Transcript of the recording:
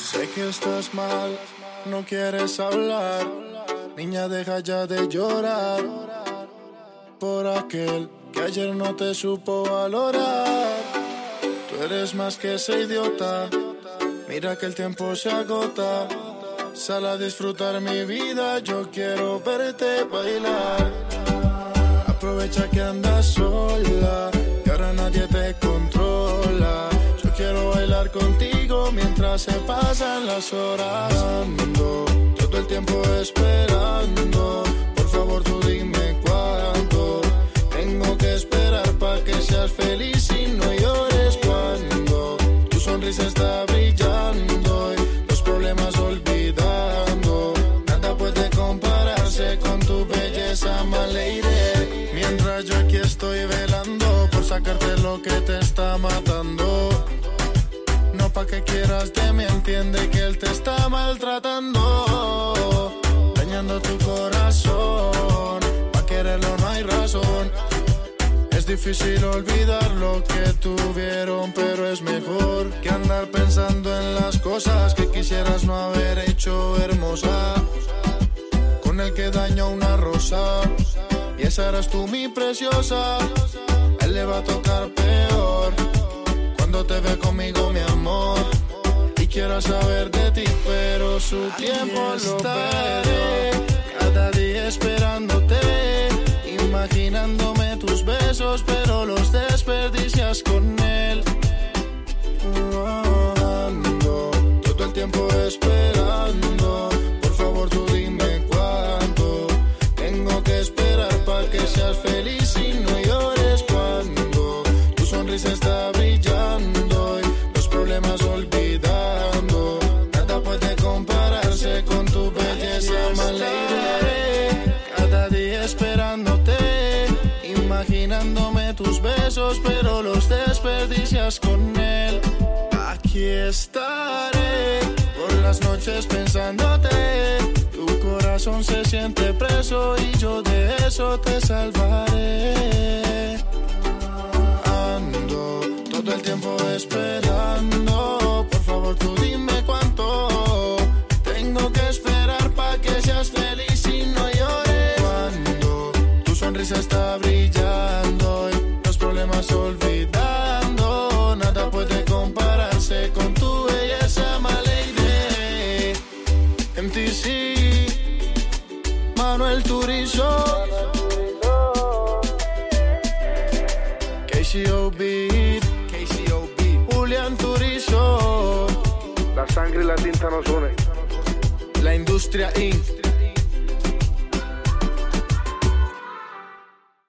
Sé que estás mal, no quieres hablar. Niña, deja ya de llorar por aquel que ayer no te supo valorar. Tú eres más que ese idiota. Mira que el tiempo se agota. Sal a disfrutar mi vida, yo quiero verte bailar. Aprovecha que andas sola y ahora nadie te controla. Yo quiero bailar contigo mientras se pasan las horas. Ando todo el tiempo esperando. Por favor tú dime cuánto tengo que esperar pa' que seas feliz y no llores cuando tu sonrisa está brillando y los problemas olvidando. Nada puede compararse con tu belleza, my lady. Mientras yo aquí estoy velando por sacarte lo que te está matando. No pa' que quieras de mí, entiende que él te está maltratando, dañando tu corazón. Pa' quererlo no hay razón. Es difícil olvidar lo que tuvieron, pero es mejor que andar pensando en las cosas que quisieras no haber hecho, hermosa. Con el que dañó una rosa y esa eras tú, mi preciosa. A él le va a tocar peor cuando te ve conmigo, mi amor. Y quiero saber de ti, pero su tiempo lo estaré. Cada día esperándote, imaginándome tus besos, pero los desperdicias con él. Ando todo el tiempo esperando. Por favor tú dime cuánto tengo que esperar pa' que seas feliz y no llores cuando tu sonrisa está brillando y los problemas olvidando. Nada puede compararse con tu belleza, my lady. Cada día esperándote, imaginándome tus besos, pero los desperdicias con él. Aquí estaré por las noches pensándote. Tu corazón se siente preso y yo de eso te salvaré. Ando todo el tiempo esperando. Por favor tú dime cuánto tengo que esperar pa' que seas feliz y no llores cuando tu sonrisa está brillando y los problemas olvidando. Nada puede compararse con tu belleza, my lady. MTC, Manuel Turizo, KCOB, Julián Turizo. La sangre y la tinta nos unen. La Industria Inc.